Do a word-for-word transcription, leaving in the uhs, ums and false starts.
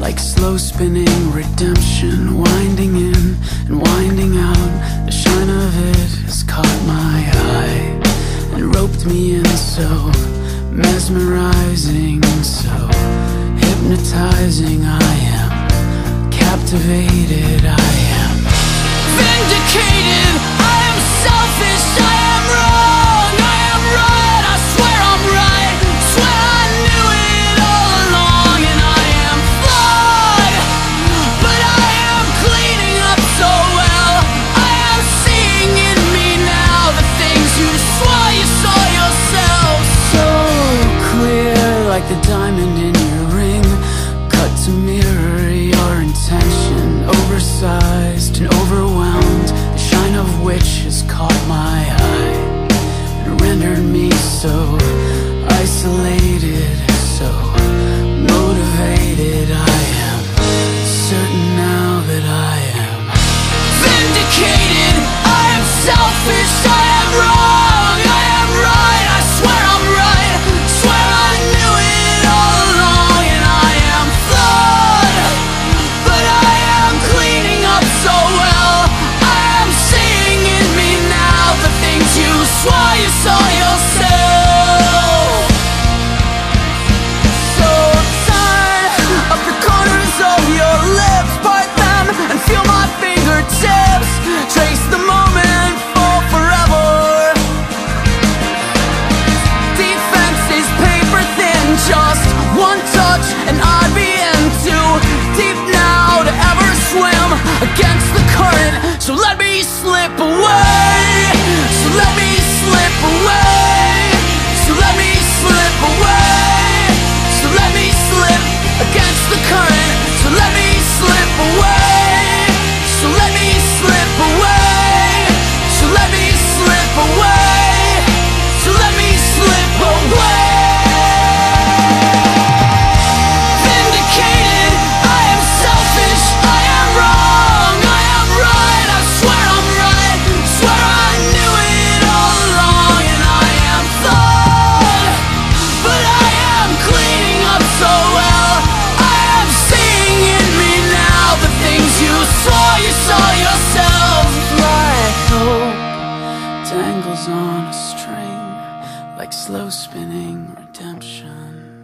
like slow spinning redemption, winding in and winding out. The shine of it has caught my eye and roped me in, so mesmerizing, so hypnotizing. I am captivated, I am vindicated. I am selfish, I am wrong, I am right, I swear I'm right, swear I knew it all along. And I am flawed, but I am cleaning up so well. I am seeing in me now the things you swore you saw yourself. So clear, like the diamond in your ring, cut to mirror your intention, oversized and overwhelmed, the shine of which has caught my eye and rendered me so isolated, so motivated. I am certain now that I am vindicated. I am selfish, I am wrong, I am right, I swear I'm right, swear I knew it all along. And I am flawed, but I am cleaning up so well. I am seeing in me now the things you swore you saw yourself. So turn up the corners of your lips, part them and feel my fingertips, trace the moment for forever. Defense is paper thin, just one touch and I'd be in too deep now to ever swim against the current. So let me slip away, so let me slip away, so let me slip away, so let me slip against the current. So let me slip away, so let me slip away, so let me slip away, so let me slip away. Vindicated, I am selfish, I am wrong, I am right, I swear I'm right, swear I knew it all along. And I am flawed, but I am cleaning up so well. I am seeing in me now the things you swore you saw yourself. Like hope dangles on a string, like slow spinning redemption.